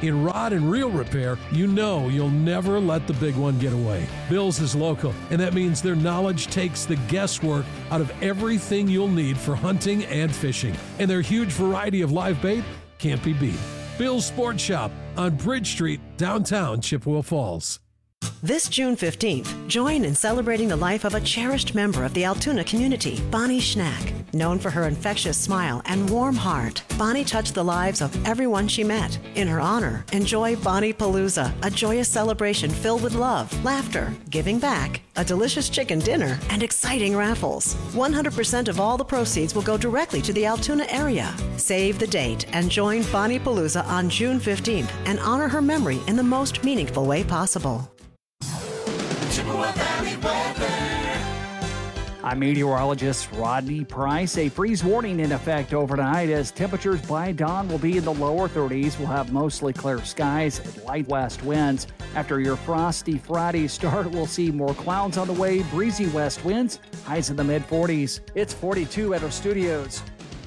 In rod and reel repair, you know you'll never let the big one get away. Bill's is local, and that means their knowledge takes the guesswork out of everything you'll need for hunting and fishing. And their huge variety of live bait can't be beat. Bill's Sports Shop on Bridge Street, downtown Chippewa Falls. This June 15th, join in celebrating the life of a cherished member of the Altoona community, Bonnie Schnack. Known for her infectious smile and warm heart, Bonnie touched the lives of everyone she met. In her honor, enjoy Bonnie Palooza, a joyous celebration filled with love, laughter, giving back, a delicious chicken dinner, and exciting raffles. 100% of all the proceeds will go directly to the Altoona area. Save the date and join Bonnie Palooza on June 15th and honor her memory in the most meaningful way possible. Chippewa Valley weather. I'm meteorologist Rodney Price. A freeze warning in effect overnight as temperatures by dawn will be in the lower 30s. We'll have mostly clear skies and light west winds. After your frosty Friday start, we'll see more clouds on the way, breezy west winds, highs in the mid-40s. It's 42 at our studios.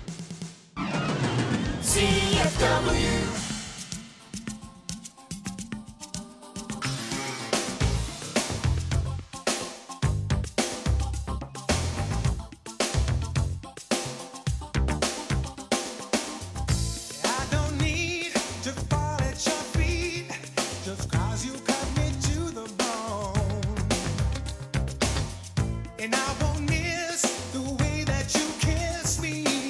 CFW. And I won't miss the way that you kiss me.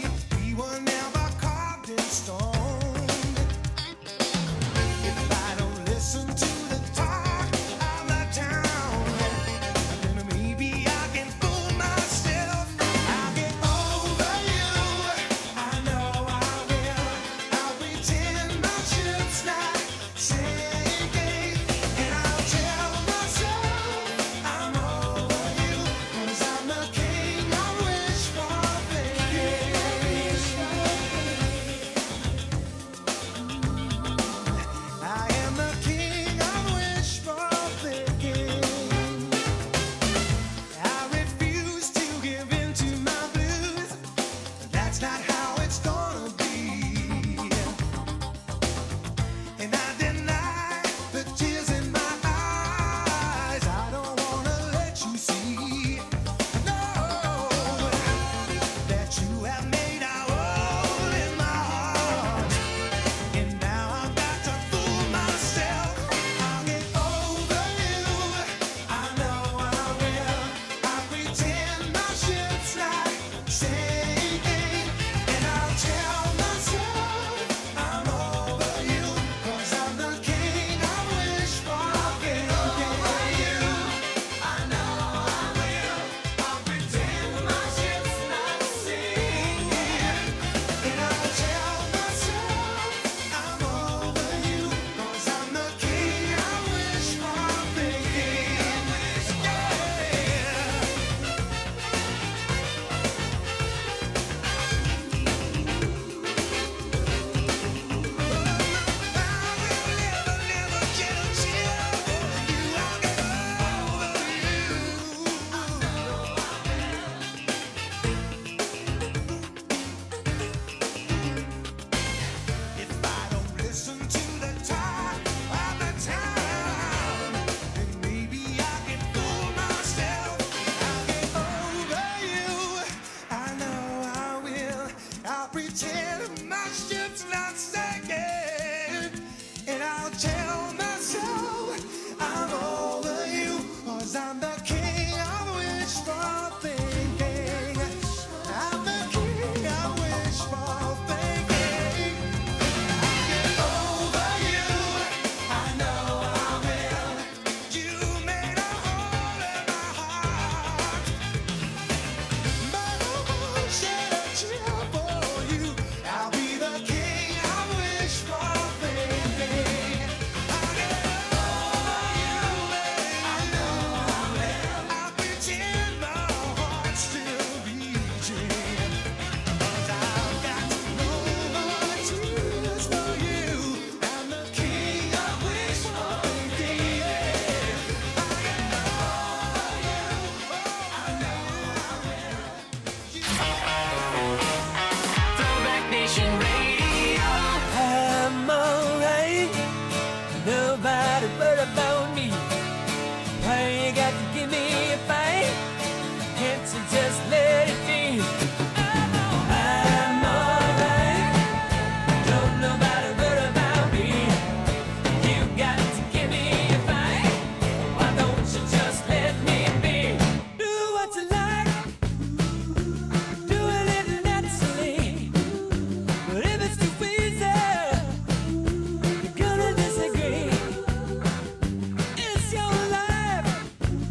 word about me. Why you got to give me a fight? Can't you just let it be? I'm alright. Don't nobody worry about me. You got to give me a fight. Why don't you just let me be? Do what you like. Do a little naturally. But if it's too easy, you're gonna disagree. It's your life.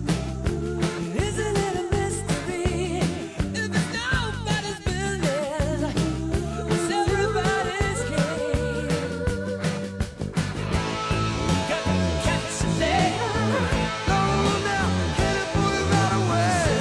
Isn't it a mystery? If it's nobody's business, it's everybody's game. Got to catch a day. Go now, get it, put it right away.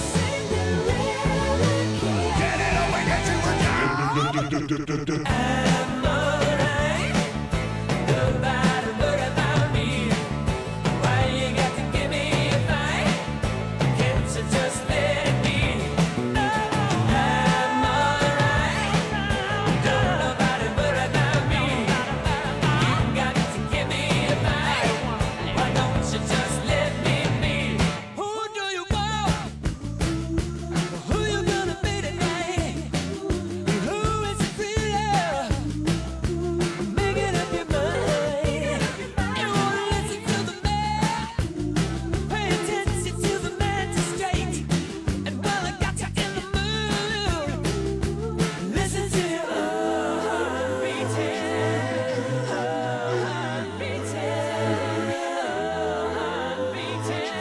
Get it away, get you a job. I'm alright. Nobody worry about me. Why you got to give me a fight? Can't you just let it be? I'm alright. Don't nobody worry about me. You got to give me a fight. Why don't you just let me be? Who do you want? Who you gonna be tonight? Who is it really? Making up your mind. You wanna listen to the man? Pay attention to the magistrate. And while I got you in the mood, listen to your heart beating, heart beating, heart beating.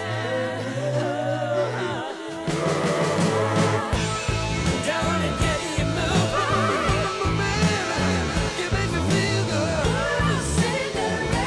Down and get you moving. You make me feel good. Cinderella.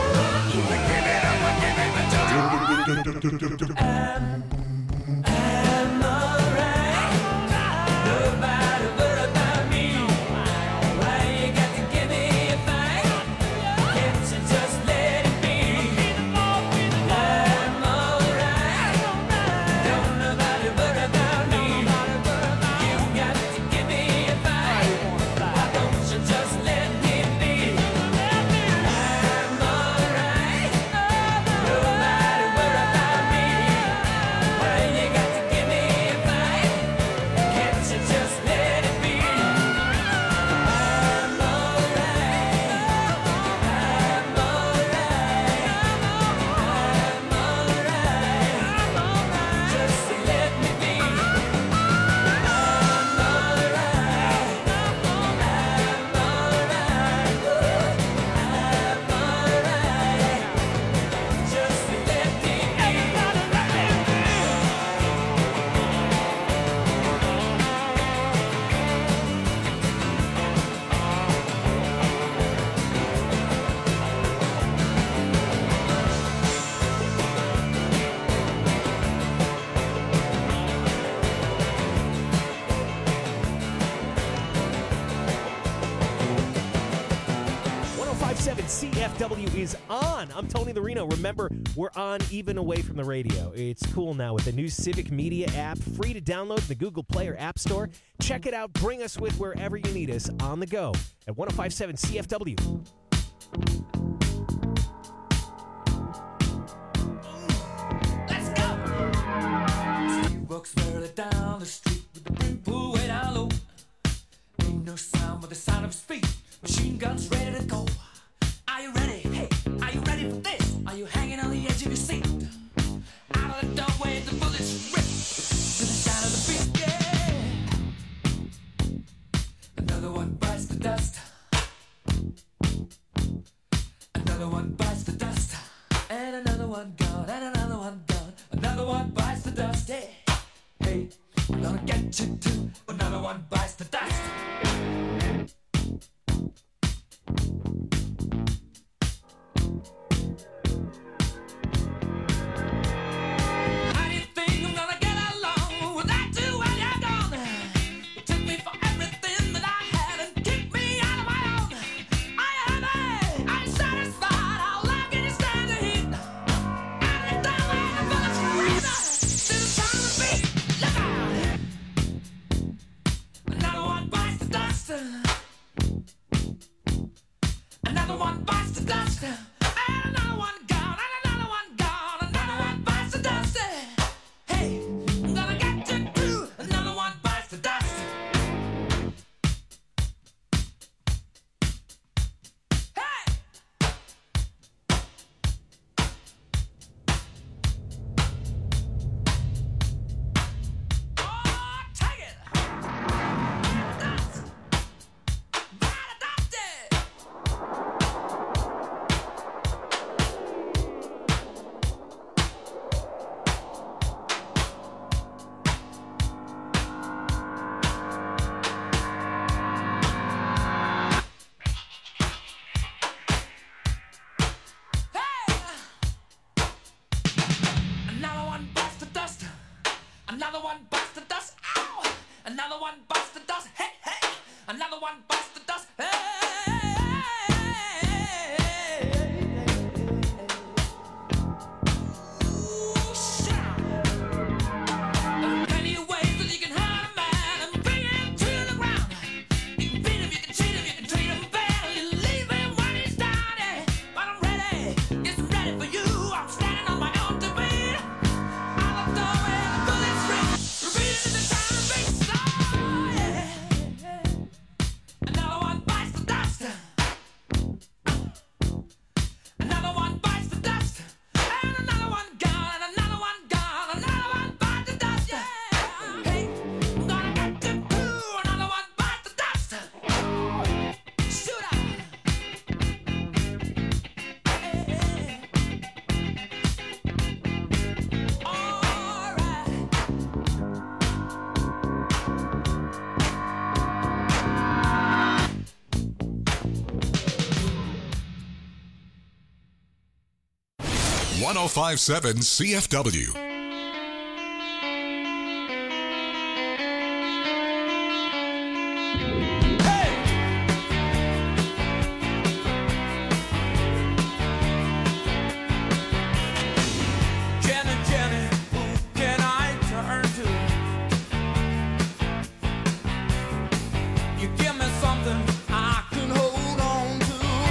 I'm alright. Nobody worry about me. Why you got to give me a fight? Can't you just let it be? I'm alright. Don't nobody worry about me. You got to give me a fight. Why don't you just let me be? I'm alright. Nobody worry about me. Why you got to give me a fight? Can't you just let it be? I'm alright. I'm alright. I'm alright. Just let me be. I'm alright. I'm alright. Just let me be. CFW is on. I'm Tony the Reno. Remember, we're on even away from the radio. It's cool now with the new Civic Media app, free to download in the Google Play or App Store. Check it out. Bring us with wherever you need us on the go at 1057 CFW. Let's go! He walks further down the street with the brim pulled way down low. Ain't no sound but the sound of his feet. Machine guns ready to go. Are you ready? Hey, are you ready for this? Are you hanging on the edge of your seat? Out of the doorway, the bullets rip to the sound of the beat. Yeah. Another one bites the dust. Another one bites the dust. And another one gone. And another one gone. Another one bites the dust. Yeah. Hey, I'm gonna get you too. Another one bites the dust. How do you think I'm gonna get along without you when you're gone? You took me for everything that I had and kicked me out of my own. Are you happy? Are you satisfied? How long can you stand the heat? Out of the doorway, the bullets rip to the sound of the beat. Look out! Another one bites the dust. one bites the dust. Ow! Another one bites the dust. Hey, hey! Another one bites the dust. Hey! .1057 CFW.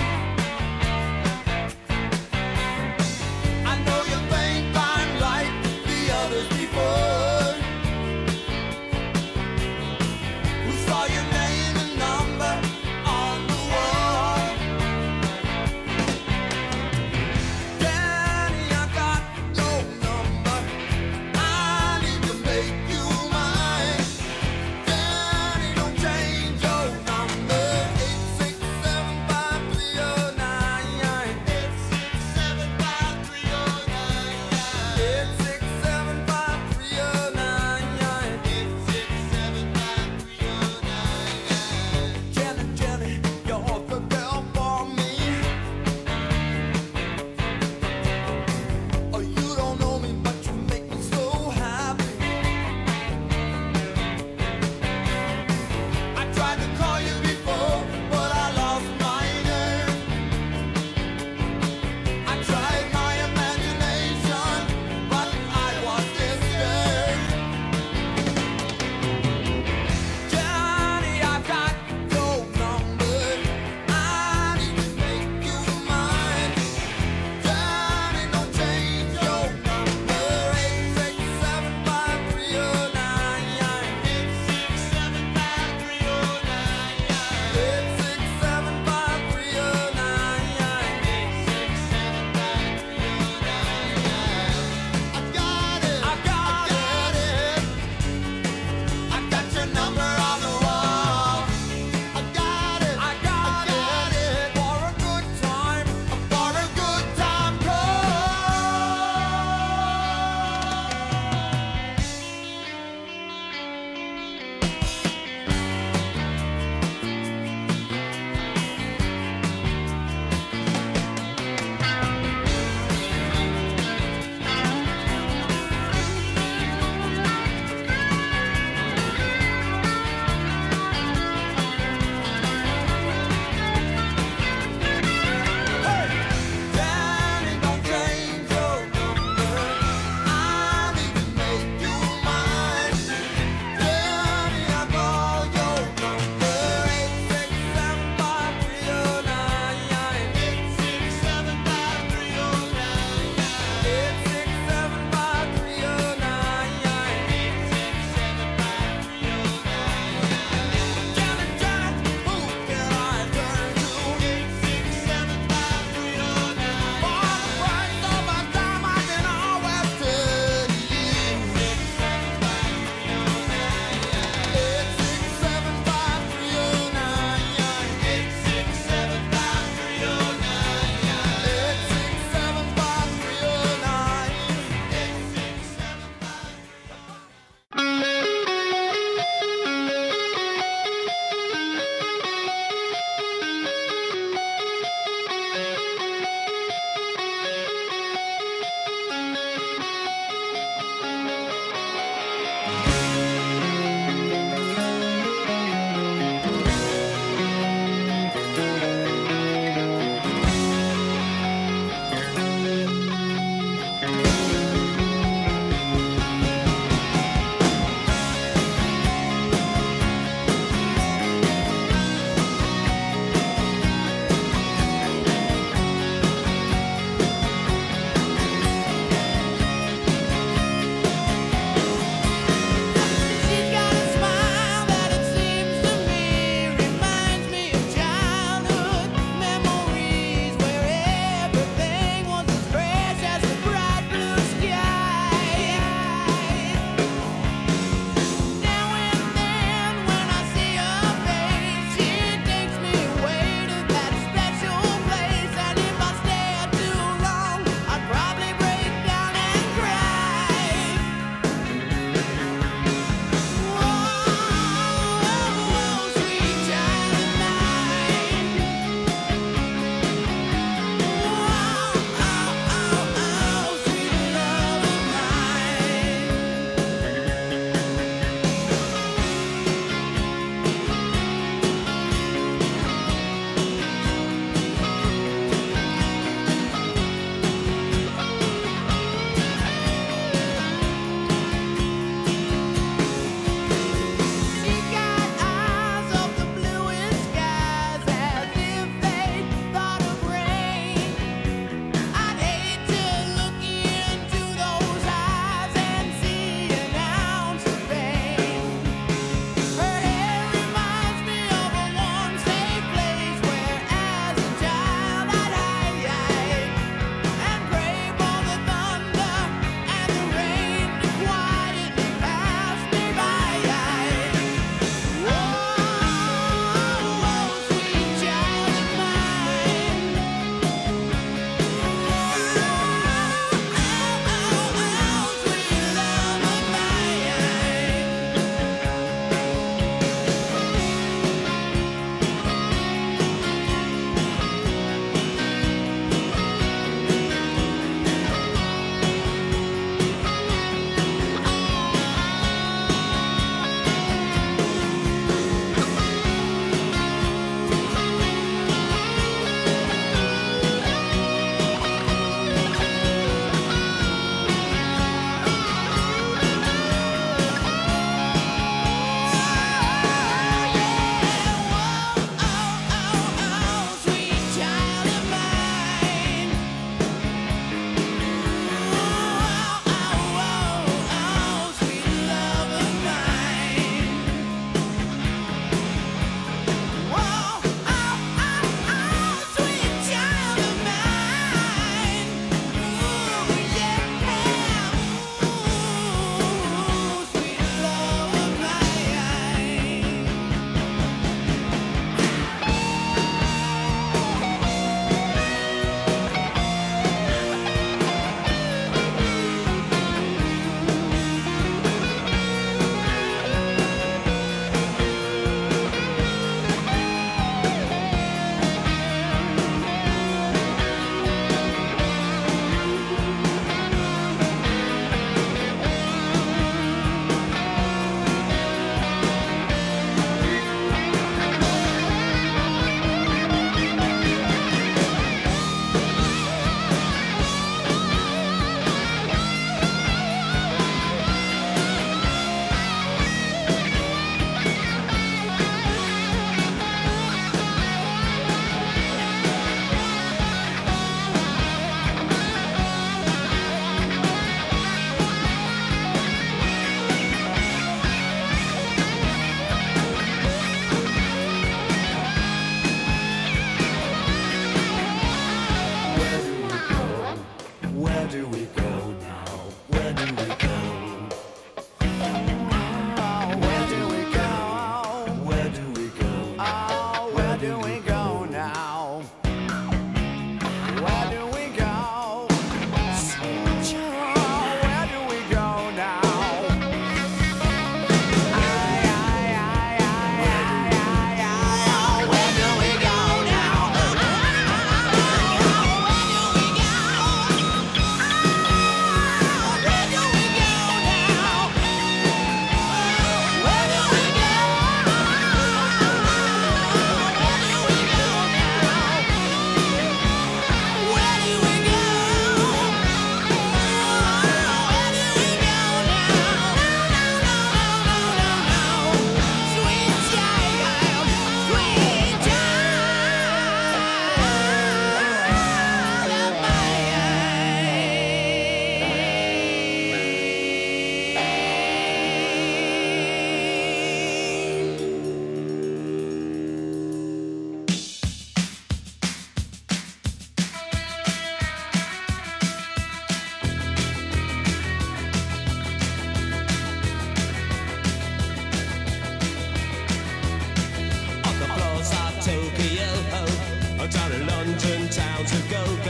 I know you think I'm right.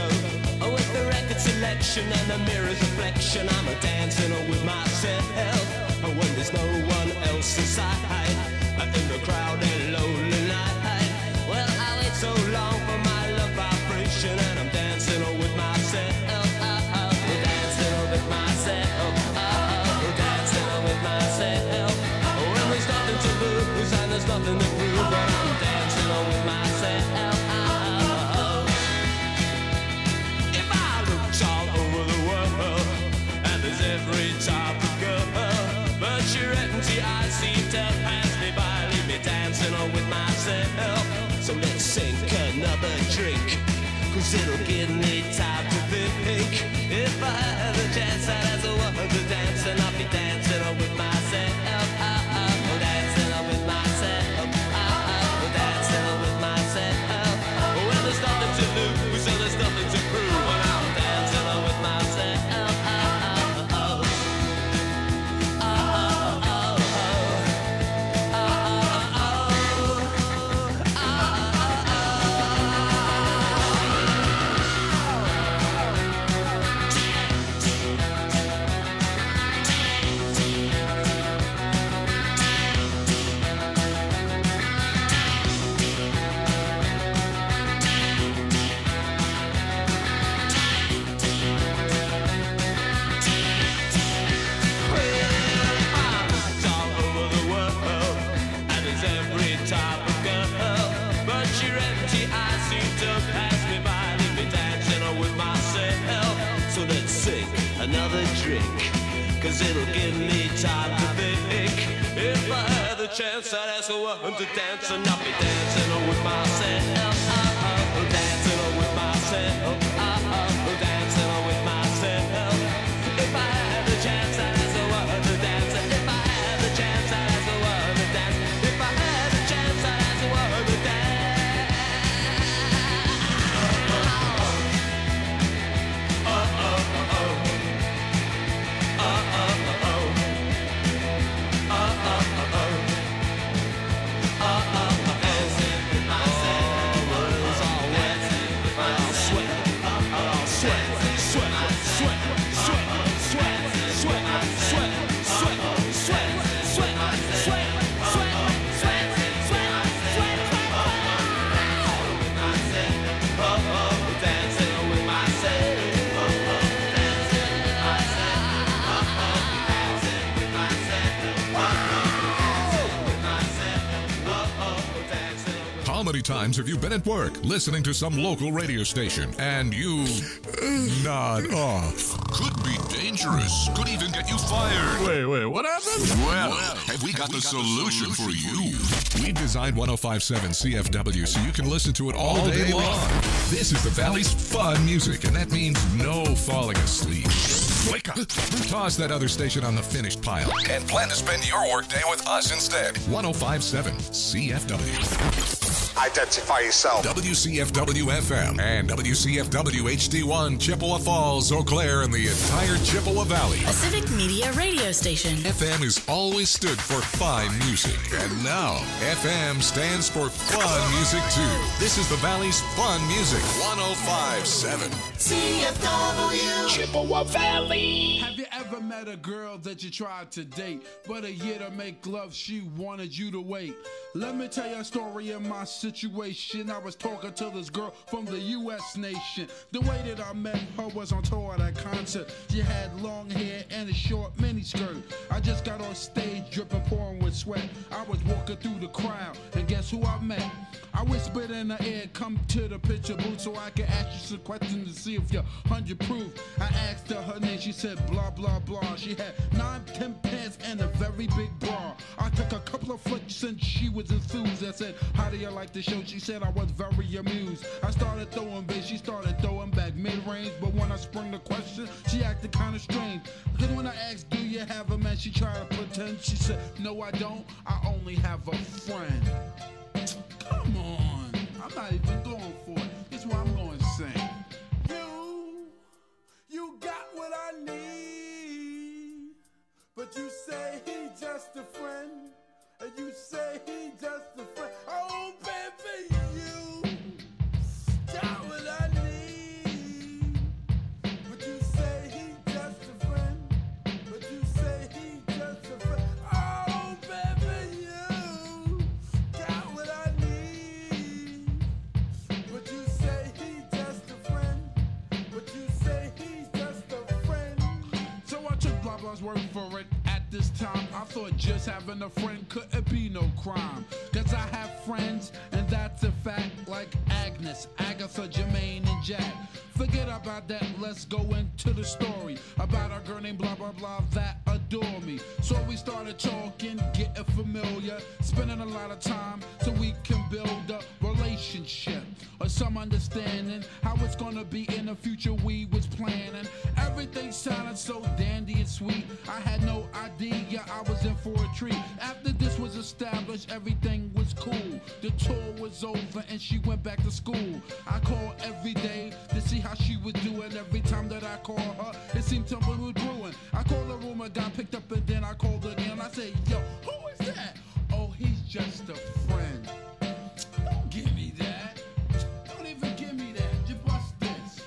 Oh, with the record selection and the mirror's reflection, I'm a dancing with myself. Oh, when there's no one else inside, in the crowded lonely night. Well, I wait so long for my love vibration, and I'm dancing with myself. Dancing with myself. Dancing with myself. When there's nothing to lose and there's nothing to prove, but I'm dancing with myself. If I looked all over the world, and there's every type of girl, but your empty eyes seem to pass me by, leave me dancing with myself. So let's sink another drink, 'cause it'll give me time to think. If I had a chance, I'd ask a woman to dance, and I'll be dancing with myself. Dancing with myself. Dancing with myself. Well, there's nothing to lose, so there's nothing to prove, and I'm dancing with myself. Another drink, 'cause it'll give me time to think. If I had the chance, I'd ask a woman to dance, and I'll be dancing with myself. Dancing with myself. Dancing with myself. If I had the chance, I'd ask a woman to dance. If I had the chance, I'd ask a woman to dance. If I had the chance, I'd ask a woman to dance. How many times have you been at work listening to some local radio station and you nod off? Could be dangerous. Could even get you fired. Wait, what happened? Well, have we got the solution for you? We designed 105.7 CFW so you can listen to it all day long. This is the Valley's fun music, and that means no falling asleep. Wake up. Toss that other station on the finished pile and plan to spend your workday with us instead. 105.7 CFW. Identify yourself. WCFW-FM and WCFW-HD1, Chippewa Falls, Eau Claire, and the entire Chippewa Valley. A civic media radio station. FM has always stood for fine music, and now FM stands for fun music too. This is the Valley's fun music. 105.7 CFW Chippewa Valley. Have you ever met a girl that you tried to date, but a year to make love she wanted you to wait? Let me tell you a story of my situation. I was talking to this girl from the U.S. nation. The way that I met her was on tour at a concert. She had long hair and a short miniskirt. I just got on stage dripping, pouring with sweat. I was walking through the crowd, and guess who I met? I whispered in her ear, come to the picture booth so I can ask you some questions to see if you're 100 proof. I asked her name, she said blah, blah, blah. She had 9, 10 pants and a very big bra. I took a couple of flicks and she was enthused. I said, how do you like the show? She said I was very amused. I started throwing bass, she started throwing back mid-range. But when I sprung the question, she acted kind of strange. Then when I asked, do you have a man? She tried to pretend. She said, no, I don't. I only have a friend. Come on. I'm not even going for it. This is what I'm going to sing. You got what I need. But you say he just a friend. And you say he just a friend. Oh, baby, you got what I need. work for it. At this time, I thought just having a friend couldn't be no crime. Cause I have friends, and that's a fact, like Agnes, Agatha, Jermaine, and Jack. Forget about that, let's go into the story about a girl named blah blah blah that adore me. So we started talking, getting familiar, spending a lot of time so we can build a relationship or some understanding how it's gonna be in the future. We was planning, everything sounded so dandy and sweet. I had no idea I was in for a treat. After this was established, everything was cool. The tour was over and she went back to school. I called every day to see how she was doing. Every time that I called her, it seemed something was brewing. I called the room, got picked up, and then I called again. I said, yo, who is that? Oh, he's just a friend. Don't give me that. Don't even give me that. You bust this.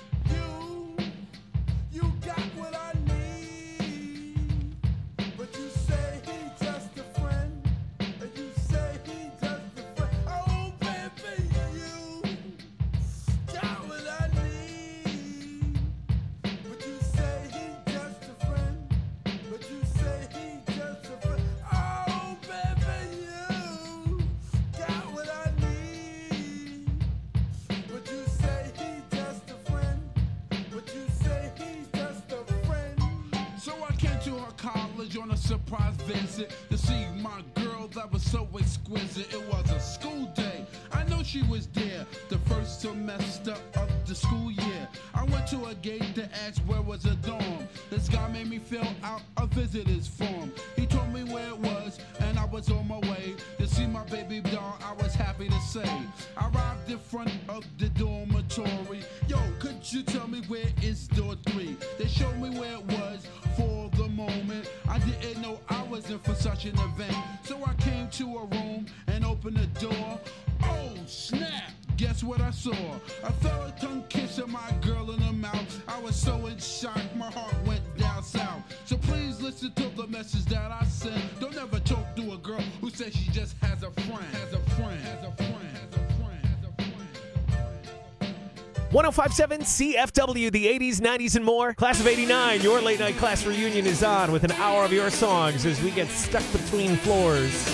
You got what I need. But you say he's just a friend. And you say he's just a friend. Oh, baby, you got what I need. But you say he's just a friend. But you say he's just a friend. Oh, baby, you got what I need. But you say he's just a friend. But you say he's just a friend. So I came to her college on a surprise visit to see my girl that was so exquisite. It was a school day. I know she was there the first semester of the school year. I went to a gate to ask where was a dorm. This guy made me fill out a visitor's form. He told me where it was, and I was on my way to see my baby doll. I was happy to say. I arrived in front of the dormitory. Yo, could you tell me where is door 3? They showed me where it was for the moment. I didn't know I was in for such an event. So I came to a room and opened the door. Oh, snap! Guess what I saw? I felt a tongue kissing my girl in the mouth. I was so in shock, my heart went down south. So please listen to the message that I sent. Don't ever talk to a girl who says she just has a friend. Has a friend. Has a friend. Has a friend. Has a friend. 1057 CFW, the 80s, 90s, and more. Class of 89, your late night class reunion is on with an hour of your songs as we get stuck between floors.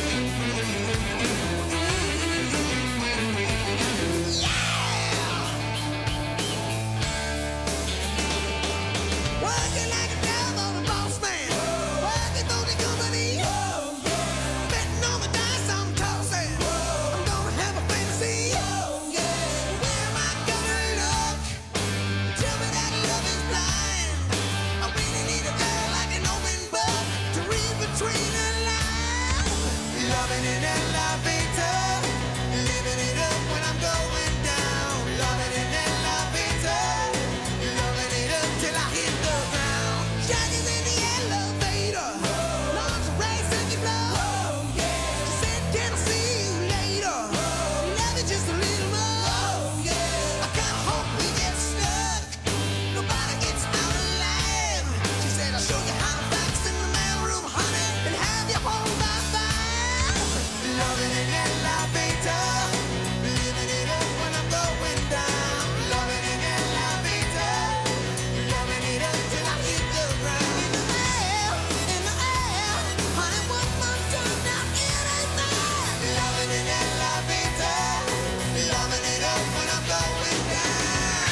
Working like a dog on a boss man. Working for the company. Betting on the dice I'm tossing. I'm gonna have a fantasy. Where am I gonna look? Tell me that love is blind. I really need a girl like an open book to read between the lines. Loving it and loving it. Living it up when I'm going down. Loving it and loving it. Loving it up till I hit the ground. Shining in the elevator. Lungs racing you blow. She said, can I see you later? Love you just a little more. I kinda hope we get stuck. Nobody gets out alive. She said, I'll show you how to fax in the mailroom, honey, and have you home by 5. Loving it and loving it. Living it up when I'm going down. Loving it and loving it. Loving it up till I hit the ground. In the air, honey, one more time now, it ain't fair. Loving it and loving it. Loving it up when I'm going down.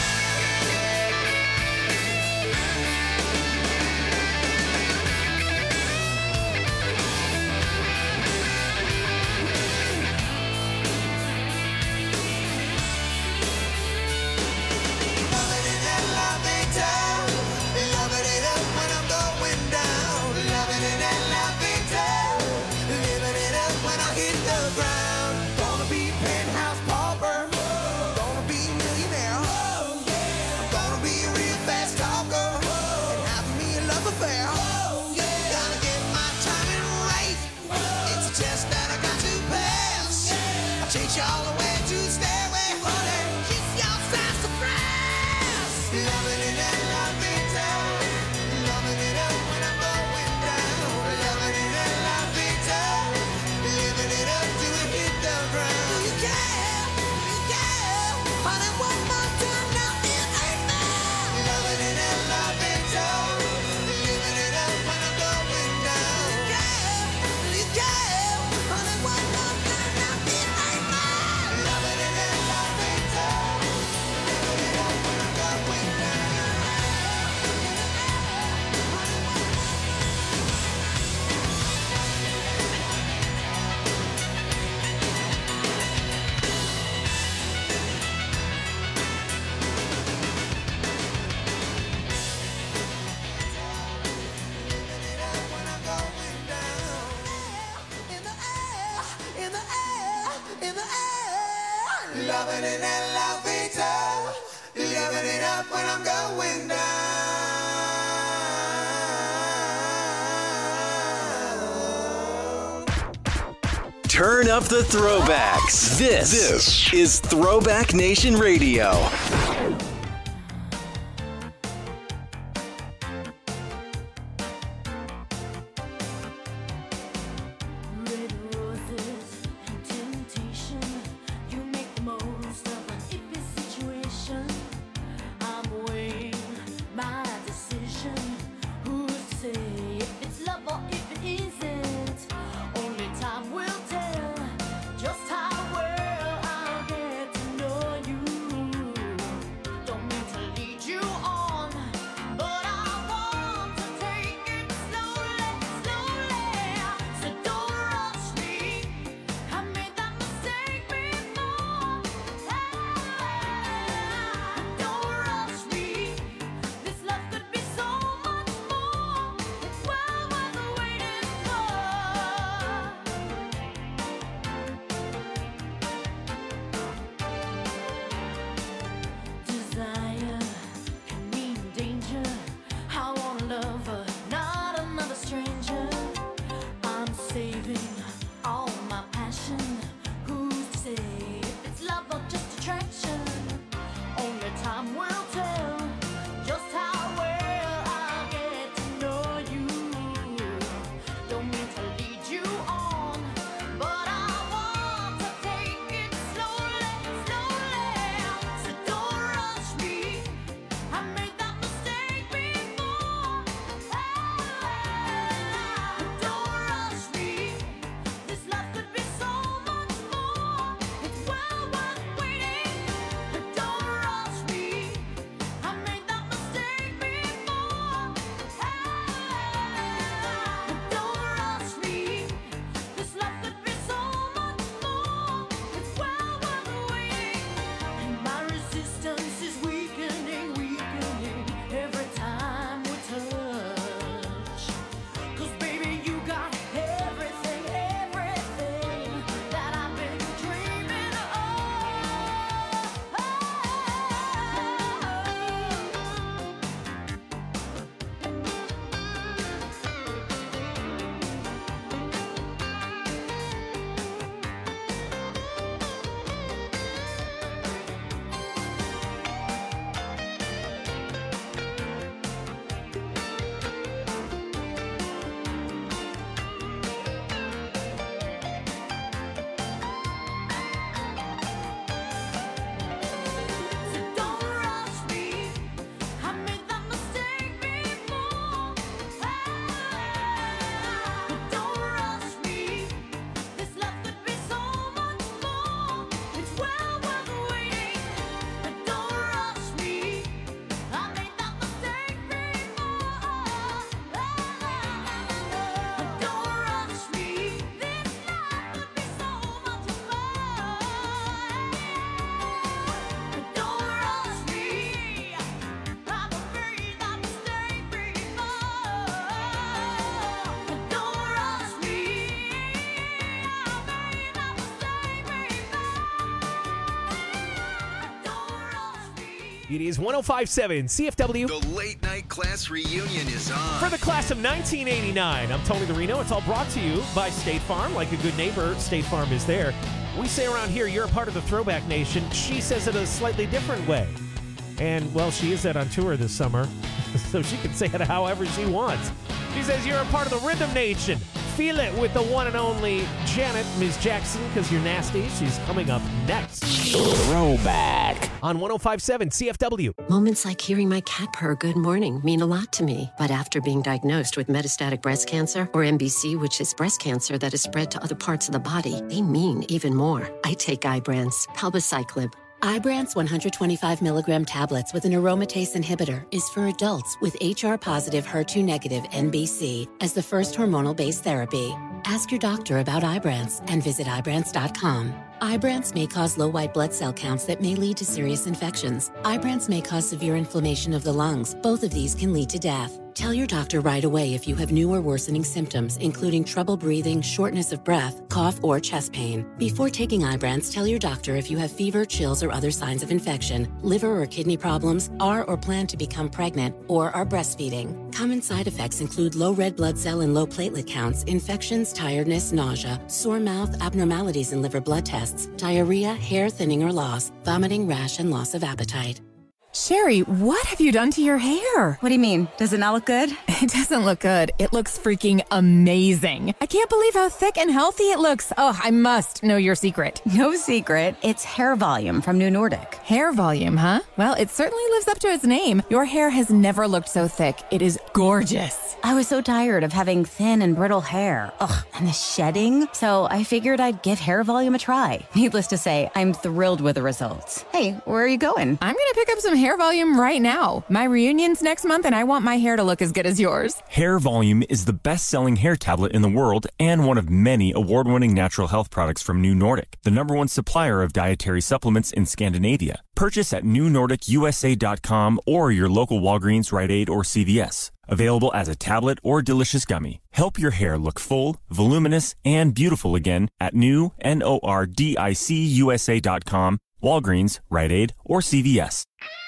Loving it and loving it. Loving it up when I'm going down. Loving it and loving it. Living it up when I hit the ground. Gonna be penthouse pauper. Gonna be millionaire. I'm gonna be a real fast talker. And have me a love affair. Gotta get my timing right. It's a test that I got to pass. I'll chase you all the way to stairway, honey. Kiss your sassafras. Loving it and loving it. Loving it up when I'm going down. Loving it and loving it. Living it up till we hit the ground. Do you care? You care? Honey, one more time now, it ain't fair. Loving it and loving it. Living it up when I'm going up when I'm going down. Turn up the throwbacks. This is Throwback Nation Radio. It is 105.7 CFW. The late night class reunion is on. For the class of 1989, I'm Tony the Reno. It's all brought to you by State Farm. Like a good neighbor, State Farm is there. We say around here, you're a part of the Throwback Nation. She says it a slightly different way. And, well, she is on tour this summer, so she can say it however she wants. She says you're a part of the Rhythm Nation. Feel it with the one and only Janet, Ms. Jackson, because you're nasty. She's coming up next. Throwback on 105.7 CFW. Moments like hearing my cat purr good morning mean a lot to me. But after being diagnosed with metastatic breast cancer, or MBC, which is breast cancer that is spread to other parts of the body, they mean even more. I take Ibrance, palbociclib. Ibrance 125 milligram tablets with an aromatase inhibitor is for adults with HR-positive, HER2-negative MBC as the first hormonal-based therapy. Ask your doctor about Ibrance and visit Ibrance.com. Ibrance may cause low white blood cell counts that may lead to serious infections. Ibrance may cause severe inflammation of the lungs. Both of these can lead to death. Tell your doctor right away if you have new or worsening symptoms, including trouble breathing, shortness of breath, cough, or chest pain. Before taking Ibrance, tell your doctor if you have fever, chills, or other signs of infection, liver or kidney problems, are or plan to become pregnant, or are breastfeeding. Common side effects include low red blood cell and low platelet counts, infections, tiredness, nausea, sore mouth, abnormalities in liver blood tests, diarrhea, hair thinning or loss, vomiting, rash, and loss of appetite. Sherry, what have you done to your hair? What do you mean? Does it not look good? It doesn't look good. It looks freaking amazing. I can't believe how thick and healthy it looks. Oh, I must know your secret. No secret. It's hair volume from New Nordic. Hair volume, huh? Well, it certainly lives up to its name. Your hair has never looked so thick. It is gorgeous. I was so tired of having thin and brittle hair. Ugh, and the shedding. So I figured I'd give hair volume a try. Needless to say, I'm thrilled with the results. Hey, where are you going? I'm going to pick up some hair volume right now. My reunion's next month and I want my hair to look as good as yours. Hair Volume is the best-selling hair tablet in the world and one of many award-winning natural health products from New Nordic, the #1 supplier of dietary supplements in Scandinavia. Purchase at newnordicusa.com or your local Walgreens, Rite Aid, or CVS. Available as a tablet or delicious gummy. Help your hair look full, voluminous, and beautiful again at newnordicusa.com, Walgreens, Rite Aid, or CVS.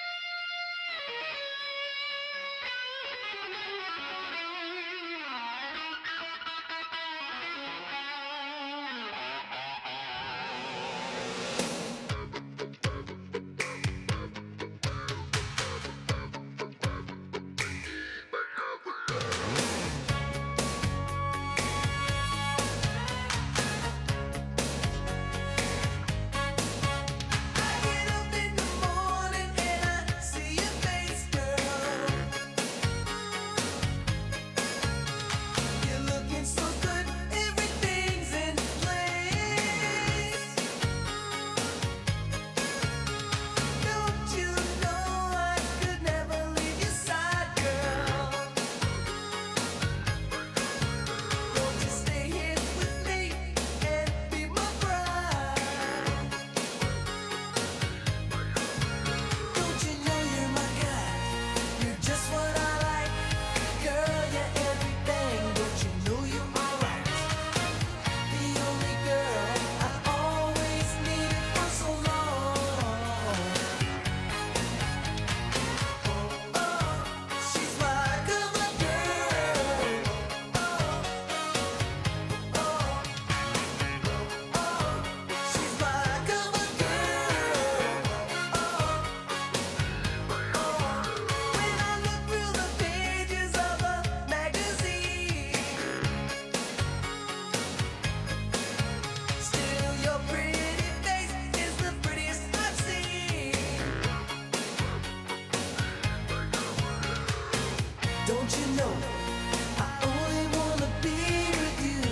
Don't you know I only wanna be with you?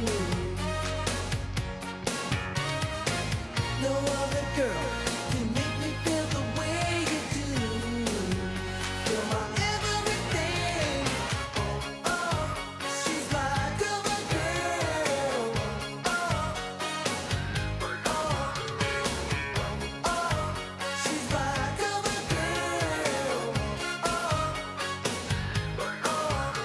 No other girl can make me feel the way you do. You're my everything. Oh, oh, she's my cover girl. Oh, oh, oh, she's my cover girl. Oh.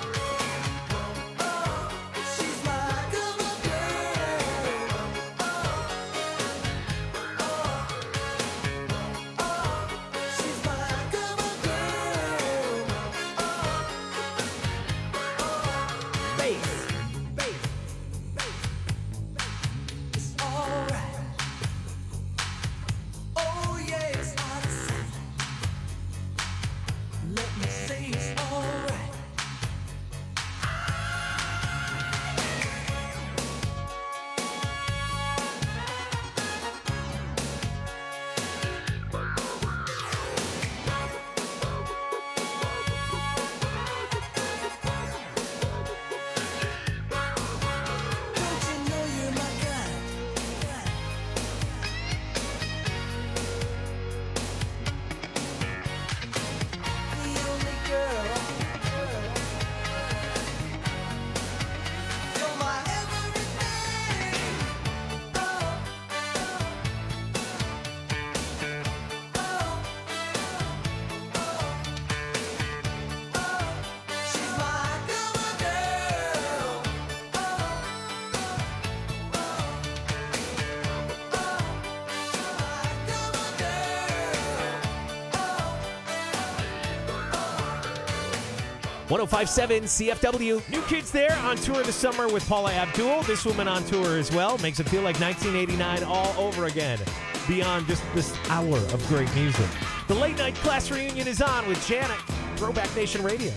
105.7 CFW. New Kids there on tour this summer with Paula Abdul. This woman on tour as well. Makes it feel like 1989 all over again. Beyond just this hour of great music. The late night class reunion is on with Janet. Throwback Nation Radio.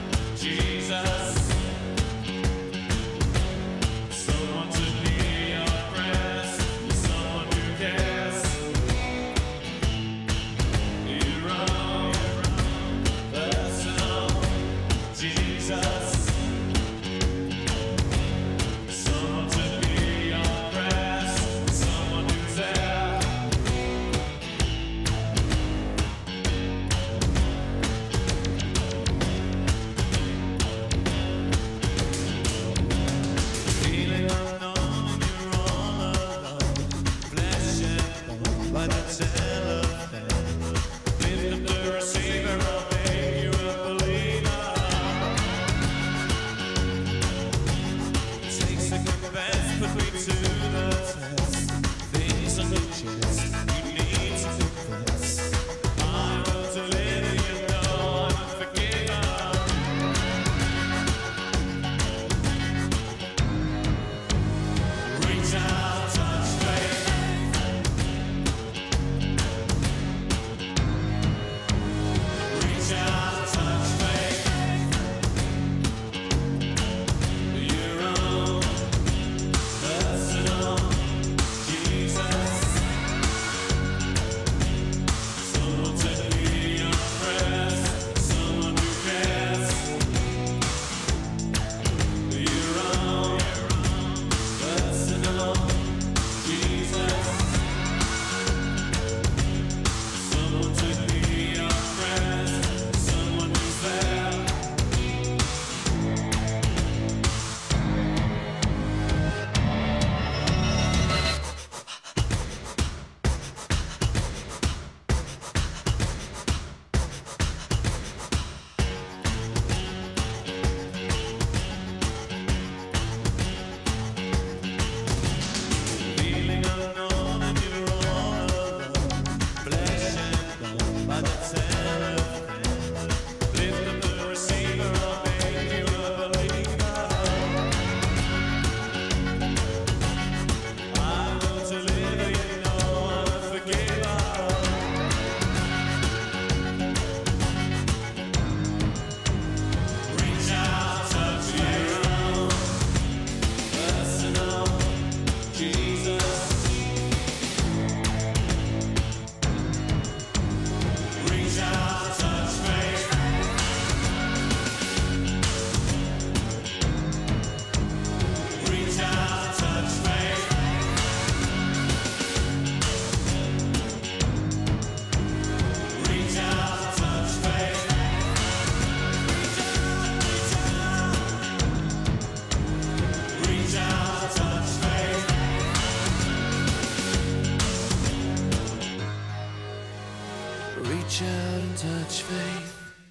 Someone to be such faith.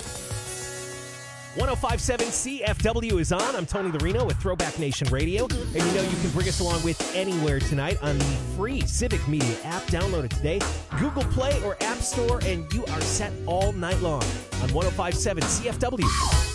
105.7 CFW is on. I'm Tony Larino with Throwback Nation Radio. And you know you can bring us along with anywhere tonight on the free Civic Media app. Download it today. Google Play or App Store, and you are set all night long on 105.7 CFW.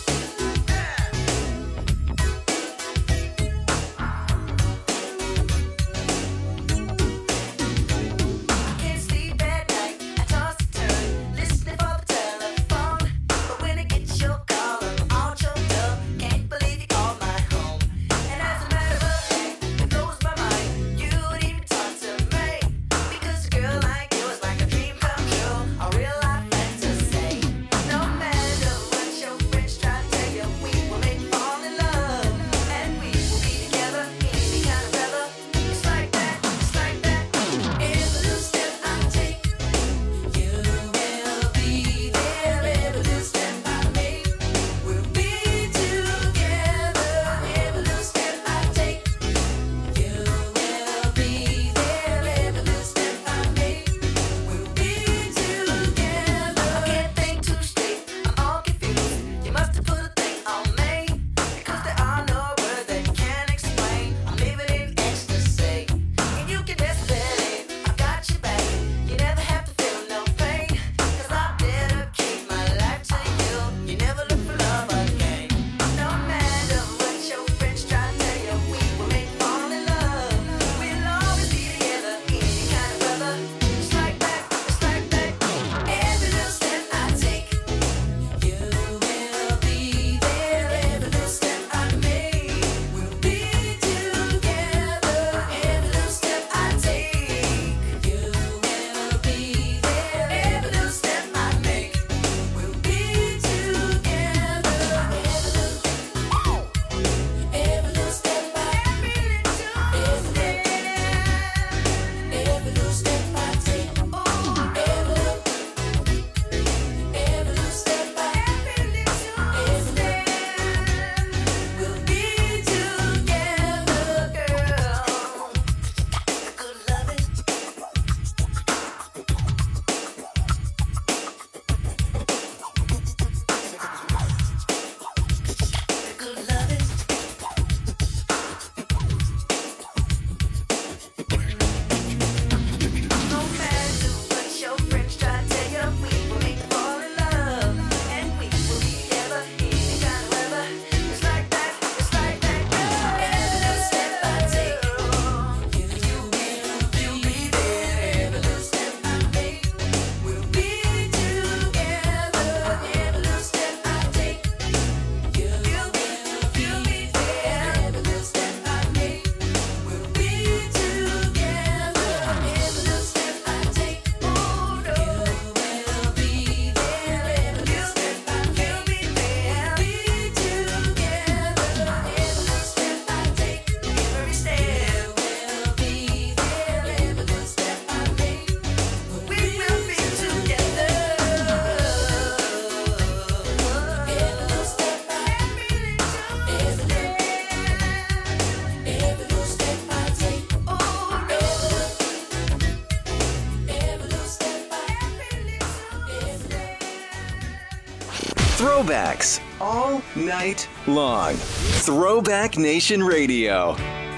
Throwbacks all night long. Throwback Nation Radio.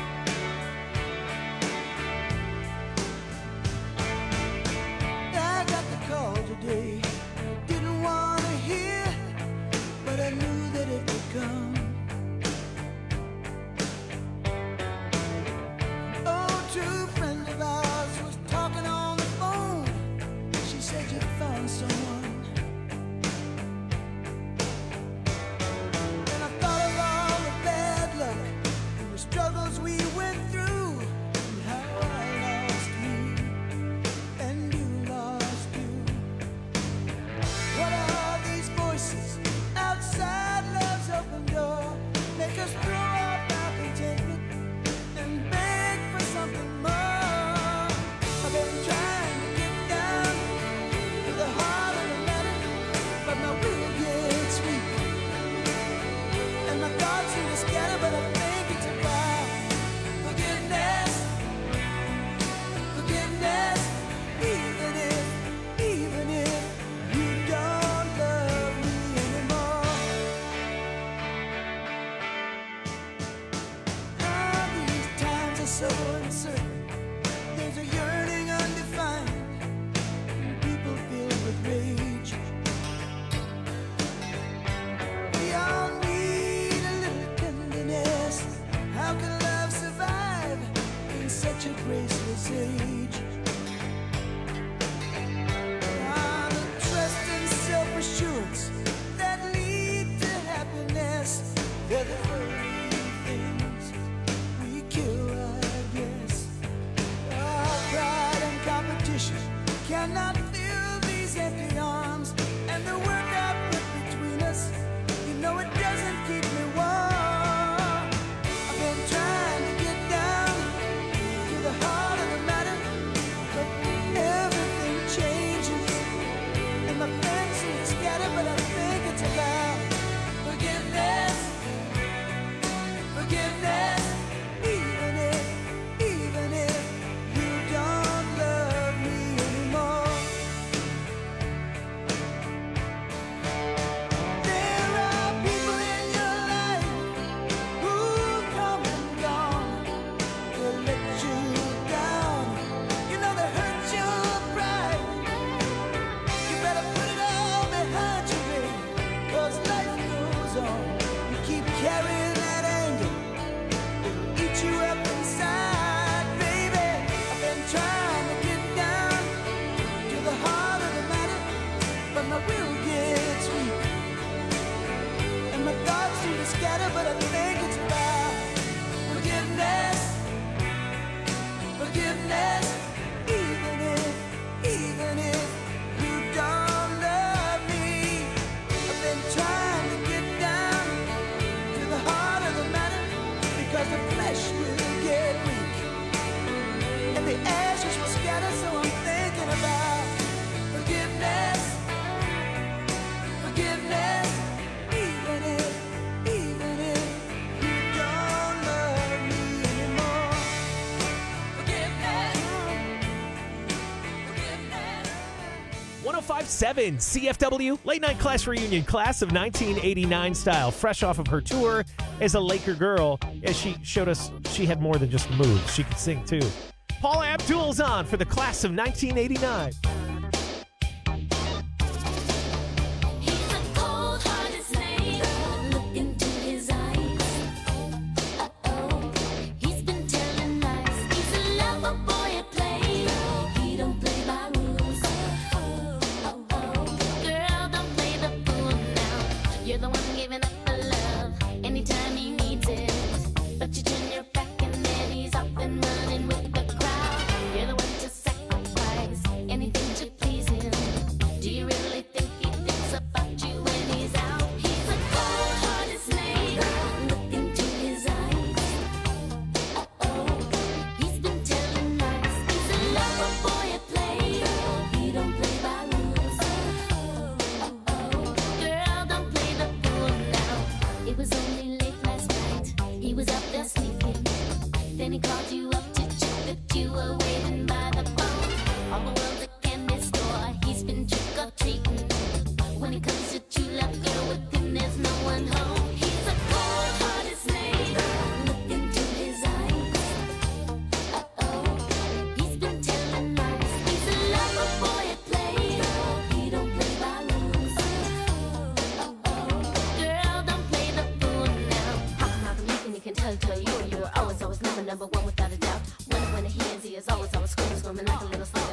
I got the call today. Didn't want to hear, but I knew that it would come. Oh, two friends of ours was talking on the phone. She said you found someone. And I thought of all the bad luck and the struggles we went through, and how I lost you and you lost you. What are these voices outside love's open door? Make us throw off our contentment and beg for something more. I've been trying to get down to the heart of the matter, but my will gets weak and my thoughts seem to scatter, but I think it's about forget so uncertain. There's a yearning undefined, people filled with rage. We all need a little tenderness. How can love survive in such a graceless age? The trust and self-assurance that lead to happiness, they're the very things we kill, I guess. Pride and competition cannot fill these empty arms, and the work I put between us, you know it doesn't keep me warm. I've been trying to get down to the heart of the matter, but everything changes, and my plans seem to scatter, but I think it's about forgiveness, forgiveness. Even if you don't love me anymore. There are people in your life who come and gone. They let you down. You know they hurt your pride. You better put it all behind you, baby, 'cause life goes on. You keep carrying that anger, eat you up inside, baby. I've been trying to get down to the heart of the matter, but my will gets weak, and my thoughts seem to scatter, but I think it's about forgiveness, forgiveness. Even if you don't love me, I've been trying to get down to the heart of the matter, because the flesh will get weak, and the ashes will scatter, so I'm thinking about forgiveness, forgiveness. Even if you don't love me anymore. Forgiveness, forgiveness. 105.7 CFW, late night class reunion, class of 1989 style, fresh off of her tour as a Laker girl, as she showed us she had more than just moves. She could sing too. Paula Abdul's on for the class of 1989. Cold-hearted slave, look into his eyes. He's been telling lies. He's a lover boy at play. He don't play by rules. Girl, don't play the fool now. You're the one giving up the love anytime he needs it. But you turn your back and then he's off and running with the crowd. You're the one to sacrifice anything to please him. Do you really think he thinks about you when he's out? He's a cold-hearted slave. Look into his eyes. He's been telling lies. He's a lover boy at play. He don't play by rules. Girl, don't play the fool now. It was only late last night. He was out there sneaking. Then he called you up to check that you were waiting by the phone. All the world's a candy store. He's been trick-or-treating. When it comes to true love, girl, with him there's no one home. He's a cold-hearted slave. Look into his eyes. He's been telling lies. He's a lover boy at play. He don't play by rules. Girl, don't play the fool now. How come you can tell you were always number one without a doubt. When he is always screaming like a little song.